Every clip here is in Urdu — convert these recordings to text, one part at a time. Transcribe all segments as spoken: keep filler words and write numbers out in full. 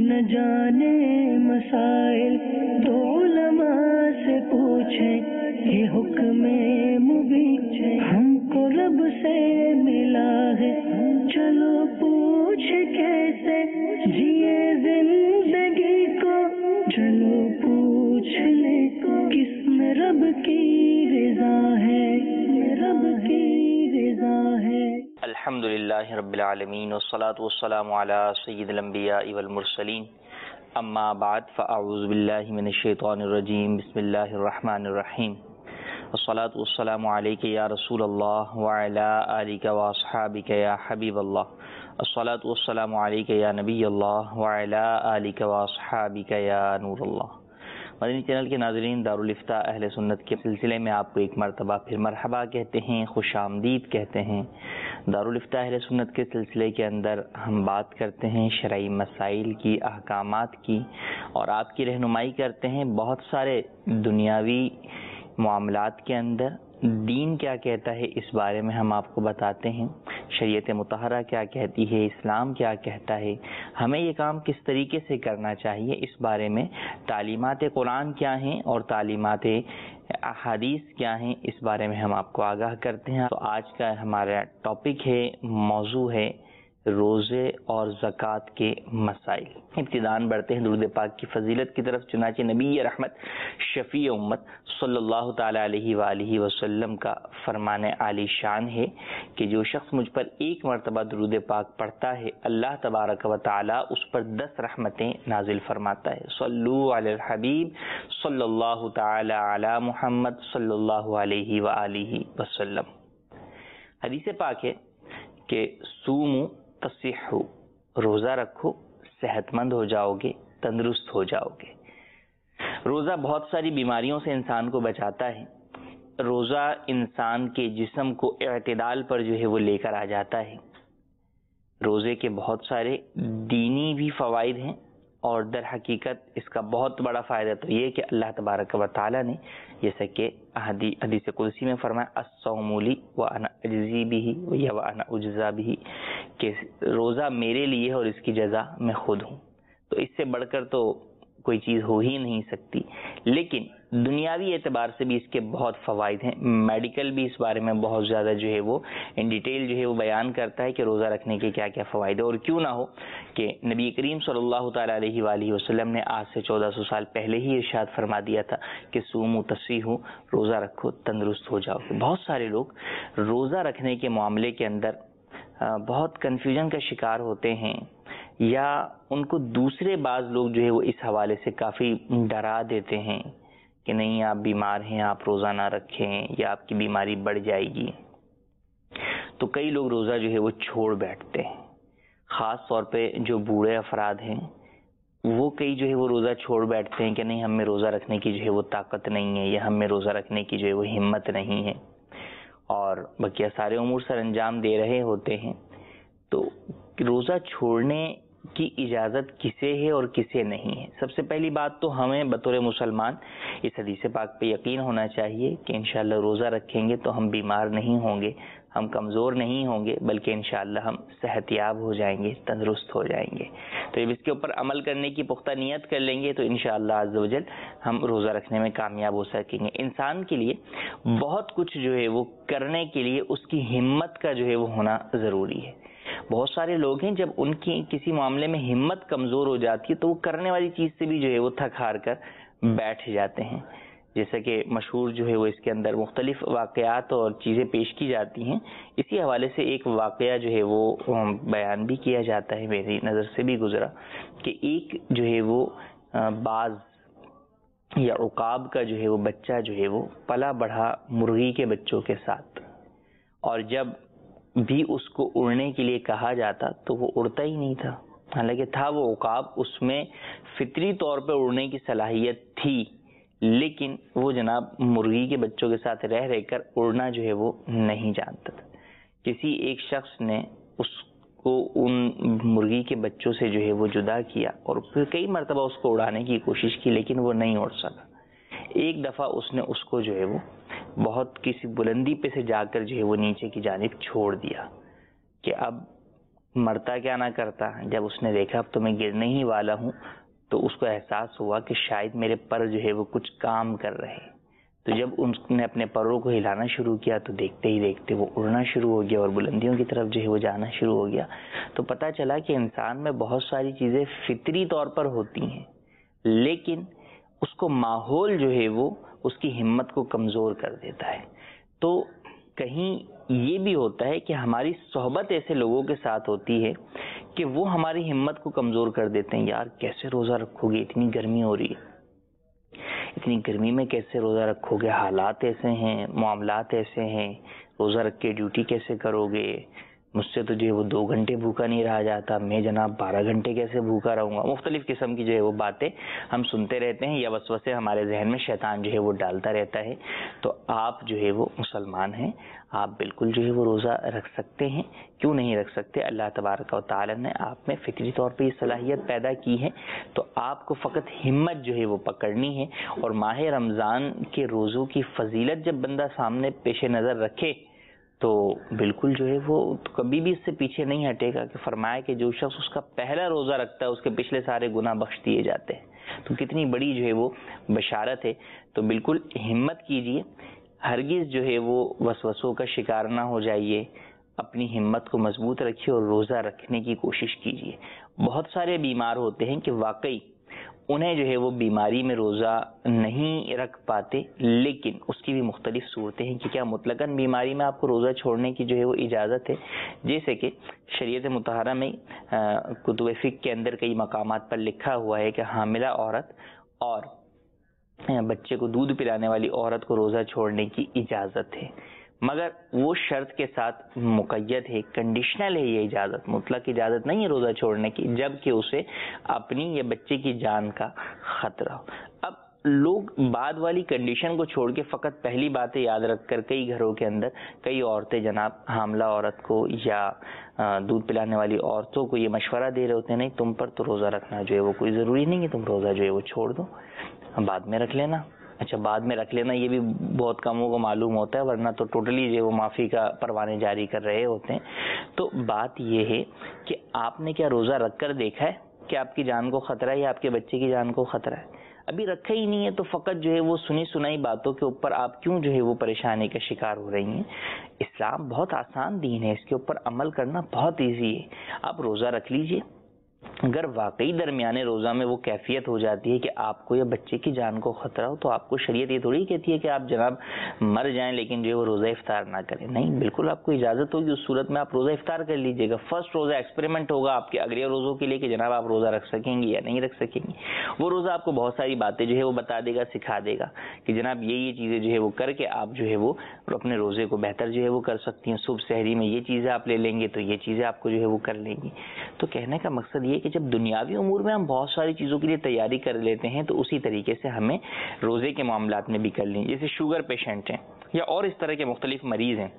نہ جانے مسائل تو علماء سے پوچھیں، یہ حکم مبین ہم کو رب سے ملا ہے، چلو پوچھ کیسے جیے زندگی کو، چلو پوچھ لے کس میں رب کی رضا ہے، رب کی رضا ہے۔ الحمدللہ رب العالمین والصلاة والسلام علی سید الانبیاء والمرسلین، اما بعد فاعوذ باللہ من الشیطان الرجیم، بسم اللہ الرحمن الرحیم، والصلاة والسلام علیک یا رسول اللہ وعلی آلک واصحابک یا حبیب اللہ، الصلاة والسلام علیک یا نبی اللہ وعلی آلک واصحابک یا نور اللہ۔ مدنی چینل کے ناظرین، دارالافتاء اہل سنت کے سلسلے میں آپ کو ایک مرتبہ پھر مرحبا کہتے ہیں، خوش آمدید کہتے ہیں۔ دارالافتاء اہل سنت کے سلسلے کے اندر ہم بات کرتے ہیں شرعی مسائل کی، احکامات کی، اور آپ کی رہنمائی کرتے ہیں بہت سارے دنیاوی معاملات کے اندر دین کیا کہتا ہے اس بارے میں ہم آپ کو بتاتے ہیں، شریعت مطہرہ کیا کہتی ہے، اسلام کیا کہتا ہے، ہمیں یہ کام کس طریقے سے کرنا چاہیے، اس بارے میں تعلیمات قرآن کیا ہیں اور تعلیمات احادیث کیا ہیں، اس بارے میں ہم آپ کو آگاہ کرتے ہیں۔ تو آج کا ہمارا ٹاپک ہے، موضوع ہے روزے اور زکوٰۃ کے مسائل۔ ابتداً بڑھتے ہیں درود پاک کی فضیلت کی طرف، چنانچہ نبی رحمت شفیع امت صلی اللہ تعالی علیہ وآلہ وسلم کا فرمان عالی شان ہے کہ جو شخص مجھ پر ایک مرتبہ درود پاک پڑھتا ہے، اللہ تبارک و تعالی اس پر دس رحمتیں نازل فرماتا ہے۔ صلو علی الحبیب صلی اللہ تعالی علی محمد صلی اللہ علیہ وآلہ وسلم۔ حدیث پاک ہے کہ سومو تصحو، روزہ رکھو صحت مند ہو جاؤ گے، تندرست ہو جاؤ گے۔ روزہ بہت ساری بیماریوں سے انسان کو بچاتا ہے۔ روزہ انسان کے جسم کو اعتدال پر جو ہے وہ لے کر آ جاتا ہے۔ روزے کے بہت سارے دینی بھی فوائد ہیں، اور در حقیقت اس کا بہت بڑا فائدہ تو یہ کہ اللہ تبارک و تعالی نے جیسا کہ حدیث قدسی میں فرمایا الصوم لی وانا اجزی بہ وانا اجزا بہ، کہ روزہ میرے لیے اور اس کی جزا میں خود ہوں۔ تو اس سے بڑھ کر تو کوئی چیز ہو ہی نہیں سکتی۔ لیکن دنیاوی اعتبار سے بھی اس کے بہت فوائد ہیں، میڈیکل بھی اس بارے میں بہت زیادہ جو ہے وہ ان ڈیٹیل جو ہے وہ بیان کرتا ہے کہ روزہ رکھنے کے کیا کیا فوائد ہیں۔ اور کیوں نہ ہو کہ نبی کریم صلی اللہ تعالی علیہ وآلہ وسلم نے آج سے چودہ سو سال پہلے ہی ارشاد فرما دیا تھا کہ سومو تصیحو، روزہ رکھو تندرست ہو جاؤ۔ بہت سارے لوگ روزہ رکھنے کے معاملے کے اندر بہت کنفیوژن کا شکار ہوتے ہیں، یا ان کو دوسرے بعض لوگ جو ہے وہ اس حوالے سے کافی ڈرا دیتے ہیں کہ نہیں آپ بیمار ہیں، آپ روزہ نہ رکھیں یا آپ کی بیماری بڑھ جائے گی۔ تو کئی لوگ روزہ جو ہے وہ چھوڑ بیٹھتے ہیں، خاص طور پہ جو بوڑھے افراد ہیں وہ کئی جو ہے وہ روزہ چھوڑ بیٹھتے ہیں کہ نہیں ہم میں روزہ رکھنے کی جو ہے وہ طاقت نہیں ہے، یا ہم میں روزہ رکھنے کی جو ہے وہ ہمت نہیں ہے، اور بقیہ سارے امور سر انجام دے رہے ہوتے ہیں۔ تو روزہ چھوڑنے کی اجازت کسے ہے اور کسے نہیں ہے؟ سب سے پہلی بات تو ہمیں بطور مسلمان اس حدیث پاک پہ یقین ہونا چاہیے کہ انشاءاللہ روزہ رکھیں گے تو ہم بیمار نہیں ہوں گے، ہم کمزور نہیں ہوں گے، بلکہ انشاءاللہ ہم صحت یاب ہو جائیں گے، تندرست ہو جائیں گے۔ تو جب اس کے اوپر عمل کرنے کی پختہ نیت کر لیں گے تو انشاءاللہ عز و جل ہم روزہ رکھنے میں کامیاب ہو سکیں گے۔ انسان کے لیے بہت کچھ جو ہے وہ کرنے کے لیے اس کی ہمت کا جو ہے وہ ہونا ضروری ہے۔ بہت سارے لوگ ہیں جب ان کی کسی معاملے میں ہمت کمزور ہو جاتی ہے تو وہ کرنے والی چیز سے بھی جو ہے وہ تھک ہار کر بیٹھ جاتے ہیں، جیسا کہ مشہور جو ہے وہ اس کے اندر مختلف واقعات اور چیزیں پیش کی جاتی ہیں۔ اسی حوالے سے ایک واقعہ جو ہے وہ بیان بھی کیا جاتا ہے، میری نظر سے بھی گزرا کہ ایک جو ہے وہ باز یا عقاب کا جو ہے وہ بچہ جو ہے وہ پلا بڑھا مرغی کے بچوں کے ساتھ، اور جب بھی اس کو اڑنے کے لیے کہا جاتا تو وہ اڑتا ہی نہیں تھا، حالانکہ تھا وہ عقاب، اس میں فطری طور پہ اڑنے کی صلاحیت تھی، لیکن وہ جناب مرغی کے بچوں کے ساتھ رہ رہ کر اڑنا جو ہے وہ نہیں جانتا تھا۔ کسی ایک شخص نے اس کو ان مرغی کے بچوں سے جو ہے وہ جدا کیا، اور پھر کئی مرتبہ اس کو اڑانے کی کوشش کی، لیکن وہ نہیں اڑ سکا۔ ایک دفعہ اس نے اس کو جو ہے وہ بہت کسی بلندی پہ سے جا کر جو ہے وہ نیچے کی جانب چھوڑ دیا کہ اب مرتا کیا نہ کرتا، جب اس نے دیکھا اب تو میں گرنے ہی والا ہوں تو اس کو احساس ہوا کہ شاید میرے پر جو ہے وہ کچھ کام کر رہے ہیں. تو جب اس نے اپنے پروں کو ہلانا شروع کیا تو دیکھتے ہی دیکھتے وہ اڑنا شروع ہو گیا اور بلندیوں کی طرف جو ہے وہ جانا شروع ہو گیا. تو پتہ چلا کہ انسان میں بہت ساری چیزیں فطری طور پر ہوتی ہیں، لیکن اس کو ماحول جو ہے وہ اس کی ہمت کو کمزور کر دیتا ہے. تو کہیں یہ بھی ہوتا ہے کہ ہماری صحبت ایسے لوگوں کے ساتھ ہوتی ہے کہ وہ ہماری ہمت کو کمزور کر دیتے ہیں. یار کیسے روزہ رکھو گے، اتنی گرمی ہو رہی ہے، اتنی گرمی میں کیسے روزہ رکھو گے، حالات ایسے ہیں، معاملات ایسے ہیں، روزہ رکھ کے ڈیوٹی کیسے کرو گے، مجھ سے تو جو ہے وہ دو گھنٹے بھوکا نہیں رہا جاتا، میں جناب بارہ گھنٹے کیسے بھوکا رہوں گا. مختلف قسم کی جو ہے وہ باتیں ہم سنتے رہتے ہیں یا وسوسے ہمارے ذہن میں شیطان جو ہے وہ ڈالتا رہتا ہے. تو آپ جو ہے وہ مسلمان ہیں، آپ بالکل جو ہے وہ روزہ رکھ سکتے ہیں. کیوں نہیں رکھ سکتے؟ اللہ تبارک و تعالی نے آپ میں فطری طور پہ یہ صلاحیت پیدا کی ہے. تو آپ کو فقط ہمت جو ہے وہ پکڑنی ہے. اور ماہ رمضان کے روزوں کی فضیلت جب بندہ سامنے پیش نظر رکھے تو بالکل جو ہے وہ کبھی بھی اس سے پیچھے نہیں ہٹے گا. کہ فرمایا کہ جو شخص اس کا پہلا روزہ رکھتا ہے اس کے پچھلے سارے گناہ بخش دیے جاتے ہیں. تو کتنی بڑی جو ہے وہ بشارت ہے. تو بالکل ہمت کیجئے، ہرگز جو ہے وہ وسوسوں کا شکار نہ ہو جائیے، اپنی ہمت کو مضبوط رکھیے اور روزہ رکھنے کی کوشش کیجیے. بہت سارے بیمار ہوتے ہیں کہ واقعی انہیں جو ہے وہ بیماری میں روزہ نہیں رکھ پاتے، لیکن اس کی بھی مختلف صورتیں ہیں کہ کیا مطلقاً بیماری میں آپ کو روزہ چھوڑنے کی جو ہے وہ اجازت ہے. جیسے کہ شریعت مطہرہ میں کتب فقہ کے اندر کئی مقامات پر لکھا ہوا ہے کہ حاملہ عورت اور بچے کو دودھ پلانے والی عورت کو روزہ چھوڑنے کی اجازت ہے، مگر وہ شرط کے ساتھ مقید ہے، کنڈیشنل ہے. یہ اجازت مطلق اجازت نہیں ہے روزہ چھوڑنے کی، جب کہ اسے اپنی یا بچے کی جان کا خطرہ ہو. اب لوگ بعد والی کنڈیشن کو چھوڑ کے فقط پہلی باتیں یاد رکھ کر کئی گھروں کے اندر کئی عورتیں جناب حاملہ عورت کو یا دودھ پلانے والی عورتوں کو یہ مشورہ دے رہے ہوتے ہیں نہیں تم پر تو روزہ رکھنا جو ہے وہ کوئی ضروری نہیں ہے، تم روزہ جو ہے وہ چھوڑ دو، بعد میں رکھ لینا. اچھا بعد میں رکھ لینا یہ بھی بہت کموں کو معلوم ہوتا ہے، ورنہ تو ٹوٹلی جو وہ معافی کا پروانے جاری کر رہے ہوتے ہیں. تو بات یہ ہے کہ آپ نے کیا روزہ رکھ کر دیکھا ہے کہ آپ کی جان کو خطرہ ہے یا آپ کے بچے کی جان کو خطرہ ہے؟ ابھی رکھا ہی نہیں ہے تو فقط جو ہے وہ سنی سنائی باتوں کے اوپر آپ کیوں جو ہے وہ پریشانی کا شکار ہو رہی ہیں؟ اسلام بہت آسان دین ہے، اس کے اوپر عمل کرنا بہت ایزی ہے. آپ روزہ رکھ لیجئے، اگر واقعی درمیانے روزہ میں وہ کیفیت ہو جاتی ہے کہ آپ کو یا بچے کی جان کو خطرہ ہو تو آپ کو شریعت یہ تھوڑی کہتی ہے کہ آپ جناب مر جائیں لیکن جو ہے وہ روزہ افطار نہ کریں. نہیں، بالکل آپ کو اجازت ہوگی، اس صورت میں آپ روزہ افطار کر لیجئے گا. فرسٹ روزہ ایکسپیریمنٹ ہوگا آپ کے اگلے روزوں کے لیے کہ جناب آپ روزہ رکھ سکیں گے یا نہیں رکھ سکیں گے. وہ روزہ آپ کو بہت ساری باتیں جو ہے وہ بتا دے گا، سکھا دے گا کہ جناب یہ یہ چیزیں جو ہے وہ کر کے آپ جو ہے وہ اپنے روزے کو بہتر جو ہے وہ کر سکتی ہیں. صبح سحری میں یہ چیزیں آپ لے لیں گے تو یہ چیزیں آپ کو جو ہے وہ کر لیں گی. تو کہنے کا مقصد یہ کہ جب دنیاوی امور میں ہم بہت ساری چیزوں کے لیے تیاری کر لیتے ہیں تو اسی طریقے سے ہمیں روزے کے معاملات میں بھی کر لیں. جیسے شوگر پیشنٹ ہیں یا اور اس طرح کے مختلف مریض ہیں،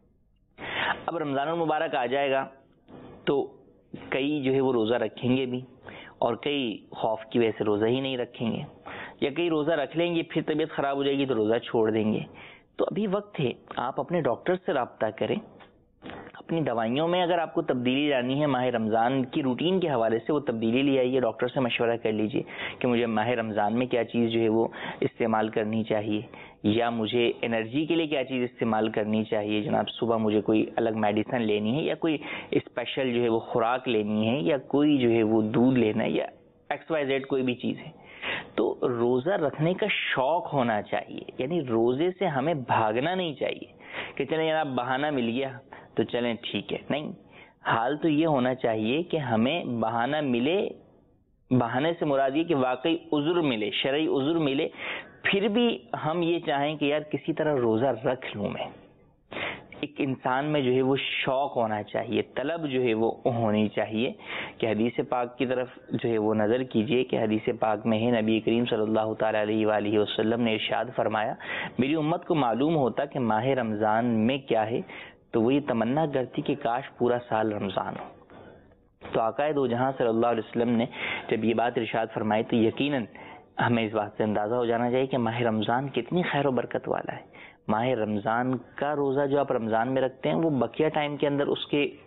اب رمضان المبارک آ جائے گا تو کئی جو ہے وہ روزہ رکھیں گے بھی اور کئی خوف کی وجہ سے روزہ ہی نہیں رکھیں گے، یا کئی روزہ رکھ لیں گے پھر طبیعت خراب ہو جائے گی تو روزہ چھوڑ دیں گے. تو ابھی وقت ہے آپ اپنے ڈاکٹر سے رابطہ کریں. اپنی دوائیوں میں اگر آپ کو تبدیلی لانی ہے ماہ رمضان کی روٹین کے حوالے سے وہ تبدیلی لے آئیے، ڈاکٹر سے مشورہ کر لیجئے کہ مجھے ماہ رمضان میں کیا چیز جو ہے وہ استعمال کرنی چاہیے، یا مجھے انرجی کے لیے کیا چیز استعمال کرنی چاہیے. جناب صبح مجھے کوئی الگ میڈیسن لینی ہے یا کوئی اسپیشل جو ہے وہ خوراک لینی ہے یا کوئی جو ہے وہ دودھ لینا ہے یا ایکس وائی زیڈ کوئی بھی چیز ہے. تو روزہ رکھنے کا شوق ہونا چاہیے، یعنی روزے سے ہمیں بھاگنا نہیں چاہیے کہ چلیں جناب بہانہ مل گیا تو چلیں ٹھیک ہے. نہیں، حال تو یہ ہونا چاہیے کہ ہمیں بہانہ ملے، بہانے سے مراد یہ کہ واقعی عذر ملے، شرعی عذر ملے، پھر بھی ہم یہ چاہیں کہ یار کسی طرح روزہ رکھ لوں میں. ایک انسان میں جو ہے وہ شوق ہونا چاہیے، طلب جو ہے وہ ہونی چاہیے. کہ حدیث پاک کی طرف جو ہے وہ نظر کیجئے کہ حدیث پاک میں ہے نبی کریم صلی اللہ تعالی علیہ وآلہ وسلم نے ارشاد فرمایا میری امت کو معلوم ہوتا کہ ماہ رمضان میں کیا ہے تو وہ یہ تمنا کرتی کہ کاش پورا سال رمضان ہو. تو آقا دو جہاں صلی اللہ علیہ وسلم نے جب یہ بات ارشاد فرمائی تو یقیناً ہمیں اس بات سے اندازہ ہو جانا چاہیے کہ ماہ رمضان کتنی خیر و برکت والا ہے. ماہ رمضان کا روزہ جو آپ رمضان میں رکھتے ہیں وہ بقیہ ٹائم کے اندر اس کے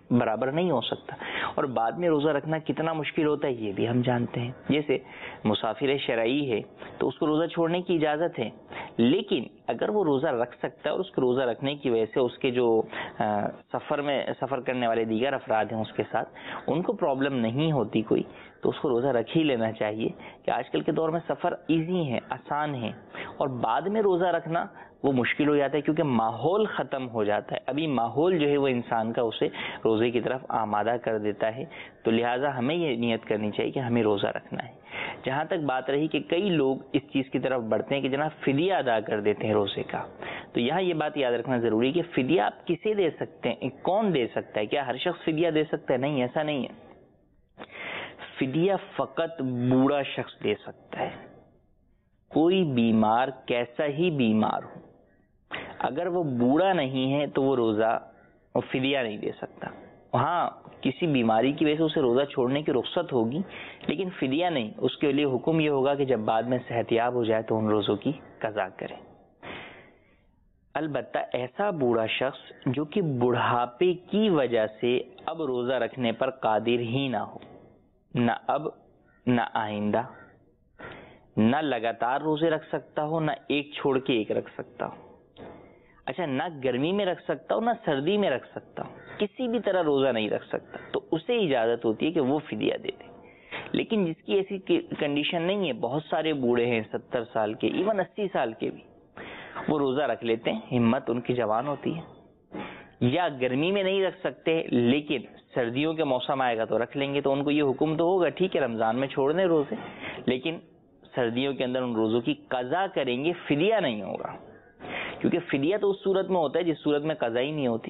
برابر نہیں ہو سکتا. اور بعد میں روزہ رکھنا کتنا مشکل ہوتا ہے یہ بھی ہم جانتے ہیں. جیسے مسافر شرعی ہے تو اس کو روزہ چھوڑنے کی اجازت ہے، لیکن اگر وہ روزہ رکھ سکتا ہے اور اس کو روزہ رکھنے کی وجہ سے اس کے جو سفر میں سفر کرنے والے دیگر افراد ہیں اس کے ساتھ ان کو پرابلم نہیں ہوتی کوئی، تو اس کو روزہ رکھ ہی لینا چاہیے. کہ آج کل کے دور میں سفر ایزی ہے، آسان ہے، اور بعد میں روزہ رکھنا وہ مشکل ہو جاتا ہے کیونکہ ماحول ختم ہو جاتا ہے. ابھی ماحول جو ہے وہ انسان کا اسے روزے کی طرف آمادہ کر دیتا ہے. تو لہٰذا ہمیں یہ نیت کرنی چاہیے کہ ہمیں روزہ رکھنا ہے. جہاں تک بات رہی کہ کئی لوگ اس چیز کی طرف بڑھتے ہیں کہ جناب فدیہ ادا کر دیتے ہیں روزے کا، تو یہاں یہ بات یاد رکھنا ضروری ہے کہ فدیہ آپ کسے دے سکتے ہیں، کون دے سکتا ہے؟ کیا ہر شخص فدیہ دے سکتا ہے؟ نہیں، ایسا نہیں ہے. فدیہ فقط بوڑھا شخص دے سکتا ہے. کوئی بیمار کیسا ہی بیمار ہو، اگر وہ بوڑھا نہیں ہے تو وہ روزہ اور فدیہ نہیں دے سکتا. ہاں کسی بیماری کی وجہ سے اسے روزہ چھوڑنے کی رخصت ہوگی لیکن فدیہ نہیں. اس کے لیے حکم یہ ہوگا کہ جب بعد میں صحت یاب ہو جائے تو ان روزوں کی قضا کرے. البتہ ایسا بوڑھا شخص جو کہ بڑھاپے کی وجہ سے اب روزہ رکھنے پر قادر ہی نہ ہو، نہ اب نہ آئندہ، نہ لگاتار روزے رکھ سکتا ہو، نہ ایک چھوڑ کے ایک رکھ سکتا ہو، اچھا نہ گرمی میں رکھ سکتا ہو نہ سردی میں رکھ سکتا ہو، کسی بھی طرح روزہ نہیں رکھ سکتا، تو اسے اجازت ہوتی ہے کہ وہ فدیہ دے دے. لیکن جس کی ایسی کنڈیشن نہیں ہے، بہت سارے بوڑھے ہیں ستر سال کے، ایون اسی سال کے بھی، وہ روزہ رکھ لیتے ہیں، ہمت ان کی جوان ہوتی ہے، یا گرمی میں نہیں رکھ سکتے لیکن سردیوں کے موسم آئے گا تو رکھ لیں گے، تو ان کو یہ حکم تو ہوگا ٹھیک ہے رمضان میں چھوڑ دیں روزے، لیکن سردیوں کے اندر ان روزوں کی قضا کریں گے، فدیہ نہیں ہوگا. کیونکہ فدیہ تو اس صورت میں ہوتا ہے جس صورت میں قضا ہی نہیں ہوتی،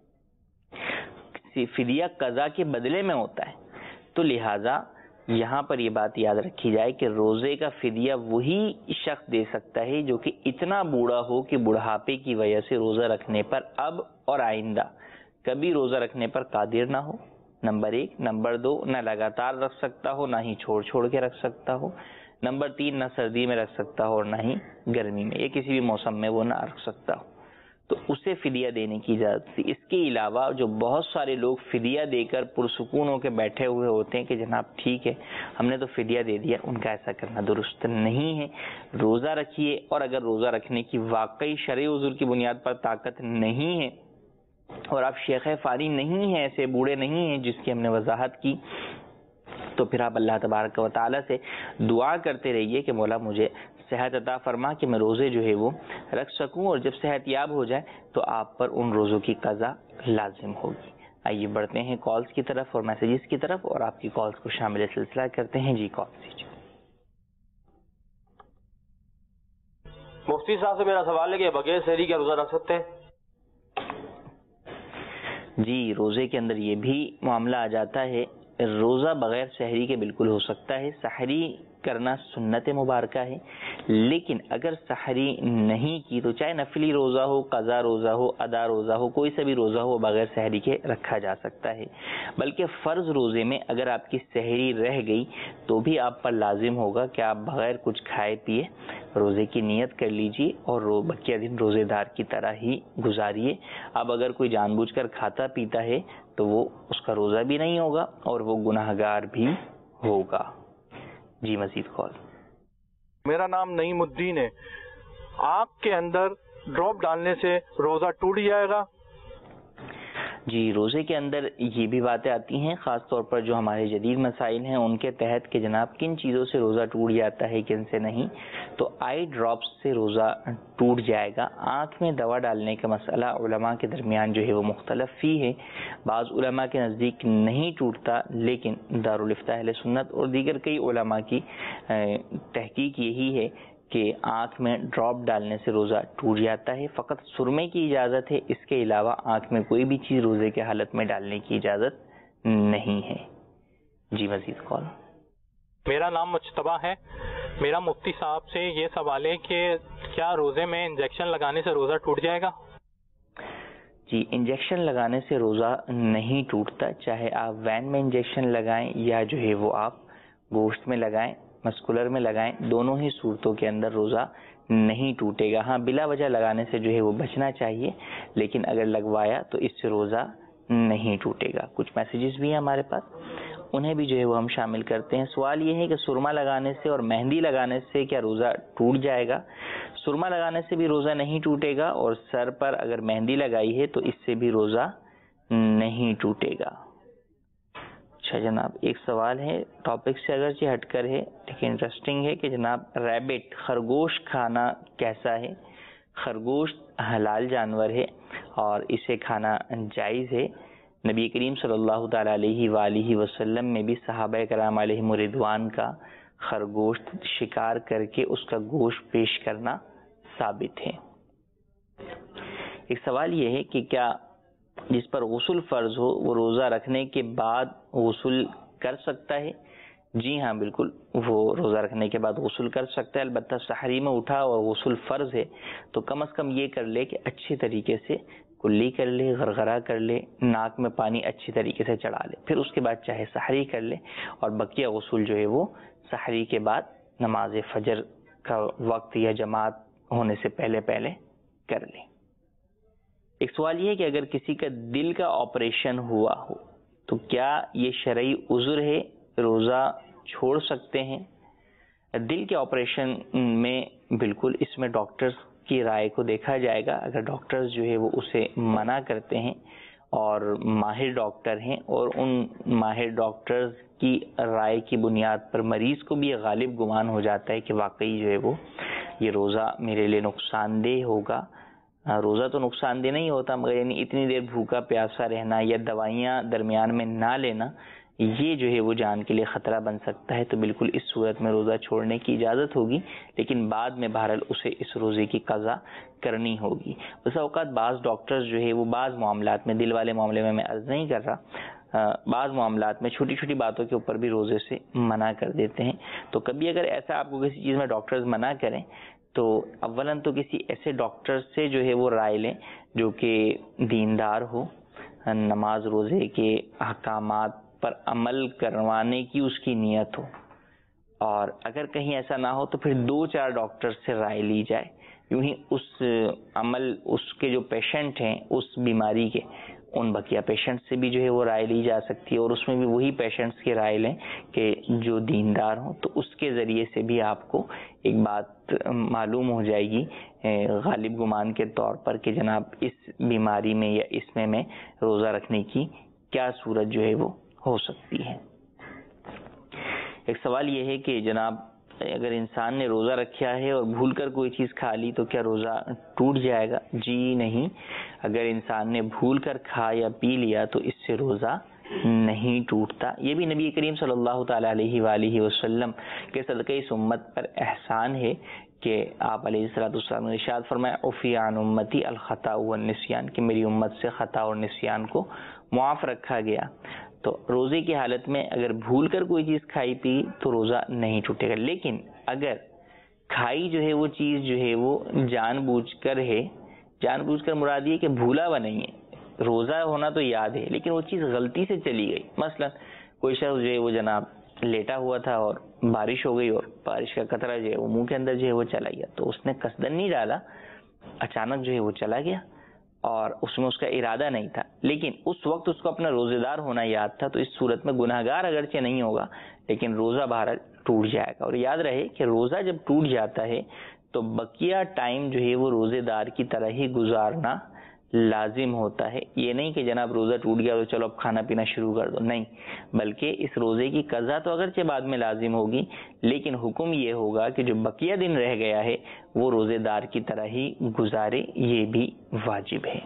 فدیہ قضا کے بدلے میں ہوتا ہے. تو لہٰذا یہاں پر یہ بات یاد رکھی جائے کہ روزے کا فدیہ وہی شخص دے سکتا ہے جو کہ اتنا بوڑھا ہو کہ بڑھاپے کی وجہ سے روزہ رکھنے پر اب اور آئندہ کبھی روزہ رکھنے پر قادر نہ ہو، نمبر ایک. نمبر دو، نہ لگاتار رکھ سکتا ہو نہ ہی چھوڑ چھوڑ کے رکھ سکتا ہو. نمبر تین، نہ سردی میں رکھ سکتا ہو اور نہ ہی گرمی میں، یا کسی بھی موسم میں وہ نہ رکھ سکتا ہو، تو اسے فدیہ دینے کی اجازت تھی. اس کے علاوہ جو بہت سارے لوگ فدیہ دے کر پرسکون ہو کے بیٹھے ہوئے ہوتے ہیں کہ جناب ٹھیک ہے ہم نے تو فدیہ دے دیا، ان کا ایسا کرنا درست نہیں ہے. روزہ رکھیے، اور اگر روزہ رکھنے کی واقعی شرعی عذر کی بنیاد پر طاقت نہیں ہے اور آپ شیخ فانی نہیں ہیں، ایسے بوڑھے نہیں ہیں جس کی ہم نے وضاحت کی، تو پھر آپ اللہ تبارک و تعالیٰ سے دعا کرتے رہیے کہ مولا مجھے صحت عطا فرما کہ میں روزے جو ہے وہ رکھ سکوں، اور جب صحت یاب ہو جائے تو آپ پر ان روزوں کی قضا لازم ہوگی. آئیے بڑھتے ہیں کالز کی طرف اور میسیجز کی طرف، اور آپ کی کالز کو شامل سلسلہ کرتے ہیں. جی کال دیجیے. مفتی صاحب سے میرا سوال ہے کہ بغیر سحری کا روزہ رکھ سکتے ہیں؟ جی روزے کے اندر یہ بھی معاملہ آ جاتا ہے، روزہ بغیر سحری کے بالکل ہو سکتا ہے. سحری کرنا سنت مبارکہ ہے، لیکن اگر سحری نہیں کی تو چاہے نفلی روزہ ہو، قضا روزہ ہو، ادا روزہ ہو، کوئی سا بھی روزہ ہو بغیر سحری کے رکھا جا سکتا ہے. بلکہ فرض روزے میں اگر آپ کی سحری رہ گئی تو بھی آپ پر لازم ہوگا کہ آپ بغیر کچھ کھائے پیے روزے کی نیت کر لیجیے اور بقیہ دن روزے دار کی طرح ہی گزاریے. اب اگر کوئی جان بوجھ کر کھاتا پیتا ہے تو وہ اس کا روزہ بھی نہیں ہوگا اور وہ گناہ گار بھی ہوگا. جی مزید کال. میرا نام نعیم الدین ہے. آنکھ کے اندر ڈراپ ڈالنے سے روزہ ٹوٹ جائے گا؟ جی روزے کے اندر یہ بھی باتیں آتی ہیں، خاص طور پر جو ہمارے جدید مسائل ہیں ان کے تحت کہ جناب کن چیزوں سے روزہ ٹوٹ جاتا ہے کن سے نہیں. تو آئی ڈراپس سے روزہ ٹوٹ جائے گا. آنکھ میں دوا ڈالنے کا مسئلہ علماء کے درمیان جو ہے وہ مختلف ہی ہے. بعض علماء کے نزدیک نہیں ٹوٹتا، لیکن دارالافتاء اہل سنت اور دیگر کئی علماء کی تحقیق یہی ہے کہ آنکھ میں ڈراپ ڈالنے سے روزہ ٹوٹ جاتا ہے. فقط سرمے کی اجازت ہے، اس کے علاوہ آنکھ میں کوئی بھی چیز روزے کے حالت میں ڈالنے کی اجازت نہیں ہے. جی مزید کال. میرا نام مجتبیٰ ہے. میرا مفتی صاحب سے یہ سوال ہے کہ کیا روزے میں انجیکشن لگانے سے روزہ ٹوٹ جائے گا؟ جی انجیکشن لگانے سے روزہ نہیں ٹوٹتا، چاہے آپ وین میں انجیکشن لگائیں یا جو ہے وہ آپ گوشت میں لگائیں، مسکولر میں لگائیں، دونوں ہی صورتوں کے اندر روزہ نہیں ٹوٹے گا. ہاں بلا وجہ لگانے سے جو ہے وہ بچنا چاہیے، لیکن اگر لگوایا تو اس سے روزہ نہیں ٹوٹے گا. کچھ میسیجز بھی ہیں ہمارے پاس, انہیں بھی جو ہے وہ ہم شامل کرتے ہیں. سوال یہ ہے کہ سرما لگانے سے اور مہندی لگانے سے کیا روزہ ٹوٹ جائے گا؟ سرما لگانے سے بھی روزہ نہیں ٹوٹے گا, اور سر پر اگر مہندی لگائی ہے تو اس سے بھی روزہ نہیں ٹوٹے گا. اچھا جناب, ایک سوال ہے, ٹاپک سے اگرچہ ہٹ کر ہے لیکن انٹرسٹنگ ہے, کہ جناب ریبٹ خرگوش کھانا کیسا ہے؟ خرگوش حلال جانور ہے اور اسے کھانا جائز ہے. نبی کریم صلی اللہ تعالی علیہ وآلہ وسلم میں بھی صحابہ کرام علیہم رضوان کا خرگوش شکار کر کے اس کا گوشت پیش کرنا ثابت ہے. ایک سوال یہ ہے کہ کیا جس پر غسل فرض ہو وہ روزہ رکھنے کے بعد غسل کر سکتا ہے؟ جی ہاں بالکل, وہ روزہ رکھنے کے بعد غسل کر سکتا ہے, البتہ سحری میں اٹھا اور غسل فرض ہے تو کم از کم یہ کر لے کہ اچھی طریقے سے کلی کر لے, غرغرہ کر لے, ناک میں پانی اچھی طریقے سے چڑھا لے, پھر اس کے بعد چاہے سحری کر لے, اور بقیہ غسل جو ہے وہ سحری کے بعد نماز فجر کا وقت یا جماعت ہونے سے پہلے پہلے کر لے. ایک سوال یہ ہے کہ اگر کسی کا دل کا آپریشن ہوا ہو تو کیا یہ شرعی عذر ہے, روزہ چھوڑ سکتے ہیں؟ دل کے آپریشن میں بالکل اس میں ڈاکٹرز کی رائے کو دیکھا جائے گا. اگر ڈاکٹرز جو ہے وہ اسے منع کرتے ہیں اور ماہر ڈاکٹر ہیں, اور ان ماہر ڈاکٹرز کی رائے کی بنیاد پر مریض کو بھی یہ غالب گمان ہو جاتا ہے کہ واقعی جو ہے وہ یہ روزہ میرے لیے نقصان دہ ہوگا. روزہ تو نقصان دہ نہیں ہوتا, مگر یعنی اتنی دیر بھوکا پیاسا رہنا یا دوائیاں درمیان میں نہ لینا, یہ جو ہے وہ جان کے لیے خطرہ بن سکتا ہے, تو بالکل اس صورت میں روزہ چھوڑنے کی اجازت ہوگی, لیکن بعد میں بہرحال اسے اس روزے کی قضا کرنی ہوگی. بس اوقات بعض ڈاکٹرز جو ہے وہ بعض معاملات میں, دل والے معاملے میں میں عرض نہیں کر رہا, بعض معاملات میں چھوٹی چھوٹی باتوں کے اوپر بھی روزے سے منع کر دیتے ہیں. تو کبھی اگر ایسا آپ کو کسی چیز میں ڈاکٹرز منع کریں تو اولاً تو کسی ایسے ڈاکٹر سے جو ہے وہ رائے لیں جو کہ دیندار ہو, نماز روزے کے احکامات پر عمل کروانے کی اس کی نیت ہو, اور اگر کہیں ایسا نہ ہو تو پھر دو چار ڈاکٹر سے رائے لی جائے. یوں ہی اس عمل, اس کے جو پیشنٹ ہیں اس بیماری کے, ان بقیہ پیشنٹ سے بھی جو ہے وہ رائے لی جا سکتی ہے, اور اس میں بھی وہی پیشنٹس کی رائے لیں کہ جو دیندار ہوں, تو اس کے ذریعے سے بھی آپ کو ایک بات معلوم ہو جائے گی غالب گمان کے طور پر کہ جناب اس بیماری میں یا اس میں میں روزہ رکھنے کی کیا صورت جو ہے وہ ہو سکتی ہے. ایک سوال یہ ہے کہ جناب اگر انسان نے روزہ رکھا ہے اور بھول کر کوئی چیز کھا لی تو کیا روزہ ٹوٹ جائے گا؟ جی نہیں, اگر انسان نے بھول کر کھا یا پی لیا تو اس سے روزہ نہیں ٹوٹتا. یہ بھی نبی کریم صلی اللہ تعالی علیہ وآلہ وسلم کے صدقہ اس امت پر احسان ہے کہ آپ علیہ الصلوۃ والسلام نے ارشاد فرمایا عفی عن امتی الخطا والنسیان, کہ میری امت سے خطا اور نسیان کو معاف رکھا گیا. تو روزے کی حالت میں اگر بھول کر کوئی چیز کھائی پی تو روزہ نہیں ٹوٹے گا, لیکن اگر کھائی جو ہے وہ چیز جو ہے وہ جان بوجھ کر ہے, جان بوجھ کر مراد یہ کہ بھولا ہوا نہیں ہے, روزہ ہونا تو یاد ہے لیکن وہ چیز غلطی سے چلی گئی. مثلا کوئی شخص جو ہے وہ جناب لیٹا ہوا تھا اور بارش ہو گئی اور بارش کا قطرہ جو ہے وہ منہ کے اندر جو ہے وہ چلا گیا, تو اس نے قصدن نہیں ڈالا, اچانک جو ہے وہ چلا گیا اور اس میں اس کا ارادہ نہیں تھا, لیکن اس وقت اس کو اپنا روزے دار ہونا یاد تھا, تو اس صورت میں گناہ گار اگرچہ نہیں ہوگا لیکن روزہ بہرحال ٹوٹ جائے گا. اور یاد رہے کہ روزہ جب ٹوٹ جاتا ہے تو بقیہ ٹائم جو ہے وہ روزے دار کی طرح ہی گزارنا لازم ہوتا ہے. یہ نہیں کہ جناب روزہ ٹوٹ گیا تو چلو اب کھانا پینا شروع کر دو, نہیں, بلکہ اس روزے کی قضا تو اگرچہ بعد میں لازم ہوگی لیکن حکم یہ ہوگا کہ جو بقیہ دن رہ گیا ہے وہ روزے دار کی طرح ہی گزارے, یہ بھی واجب ہے.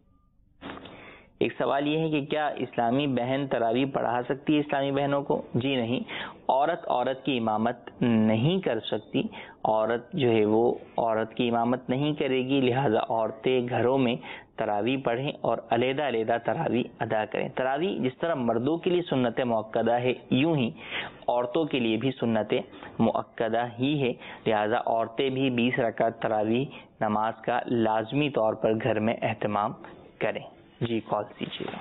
ایک سوال یہ ہے کہ کیا اسلامی بہن تراویح پڑھا سکتی ہے اسلامی بہنوں کو؟ جی نہیں, عورت عورت کی امامت نہیں کر سکتی, عورت جو ہے وہ عورت کی امامت نہیں کرے گی, لہذا عورتیں گھروں میں تراویح پڑھیں اور علیحدہ علیحدہ تراویح ادا کریں. تراویح جس طرح مردوں کے لیے سنت مؤکدہ ہے یوں ہی عورتوں کے لیے بھی سنت مؤکدہ ہی ہے, لہذا عورتیں بھی بیس رکعت تراویح نماز کا لازمی طور پر گھر میں اہتمام کریں. جی کال کیجیے.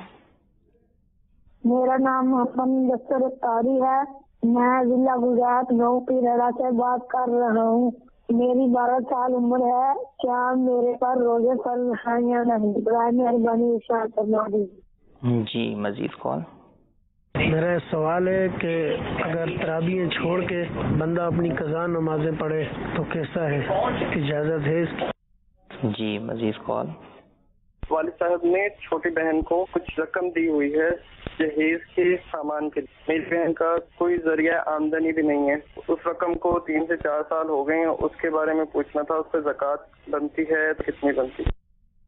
میرا نام محمد مدثر اختاری ہے, میں ضلع گجرات گاؤں پیرڑا سے بات کر رہا ہوں. میری بارہ سال عمر ہے, کیا میرے پر روزے فرض ہیں یا نہیں؟ برائے مہربانی ارشاد فرما دیجیے. جی مزید کال. میرا سوال ہے کہ اگر تراویح چھوڑ کے بندہ اپنی قضا نمازیں پڑھے تو کیسا ہے, اجازت ہے اس کی؟ جی مزید کال. والد صاحب نے چھوٹی بہن کو کچھ رقم دی ہوئی ہے جہیز کے سامان کے لیے. میری بہن کا کوئی ذریعہ آمدنی بھی نہیں ہے. اس رقم کو تین سے چار سال ہو گئے ہیں. اس کے بارے میں پوچھنا تھا, اس پہ زکوٰۃ بنتی ہے تو کتنی بنتی ہے؟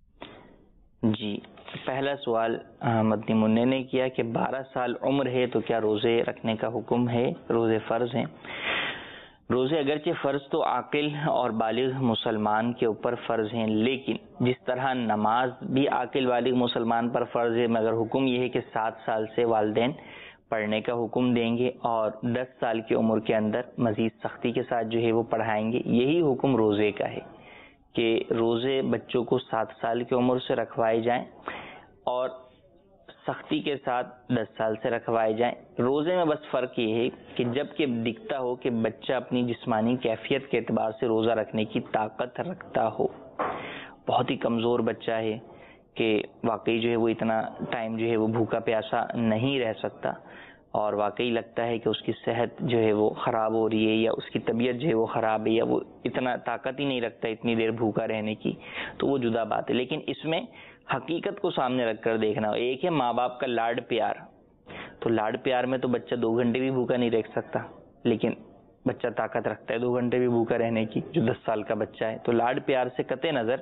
جی, پہلا سوال مدنی منع نے کیا کہ بارہ سال عمر ہے تو کیا روزے رکھنے کا حکم ہے, روزے فرض ہیں. روزے اگرچہ فرض تو عاقل اور بالغ مسلمان کے اوپر فرض ہیں, لیکن جس طرح نماز بھی عاقل بالغ مسلمان پر فرض ہے, مگر حکم یہ ہے کہ سات سال سے والدین پڑھنے کا حکم دیں گے اور دس سال کی عمر کے اندر مزید سختی کے ساتھ جو ہے وہ پڑھائیں گے. یہی حکم روزے کا ہے کہ روزے بچوں کو سات سال کی عمر سے رکھوائے جائیں اور سختی کے ساتھ دس سال سے رکھوائے جائیں. روزے میں بس فرق یہ ہے کہ جب کہ دکھتا ہو کہ بچہ اپنی جسمانی کیفیت کے اعتبار سے روزہ رکھنے کی طاقت رکھتا ہو, بہت ہی کمزور بچہ ہے کہ واقعی جو ہے وہ اتنا ٹائم جو ہے وہ بھوکا پیاسا نہیں رہ سکتا اور واقعی لگتا ہے کہ اس کی صحت جو ہے وہ خراب ہو رہی ہے یا اس کی طبیعت جو ہے وہ خراب ہے یا وہ اتنا طاقت ہی نہیں رکھتا اتنی دیر بھوکا رہنے کی, تو وہ جدا بات ہے. لیکن اس میں حقیقت کو سامنے رکھ کر دیکھنا ہو. ایک ہے ماں باپ کا لاڈ پیار, تو لاڈ پیار میں تو بچہ دو گھنٹے بھی بھوکا نہیں رہ سکتا, لیکن بچہ طاقت رکھتا ہے دو گھنٹے بھی بھوکا رہنے کی, جو دس سال کا بچہ ہے. تو لاڈ پیار سے قطع نظر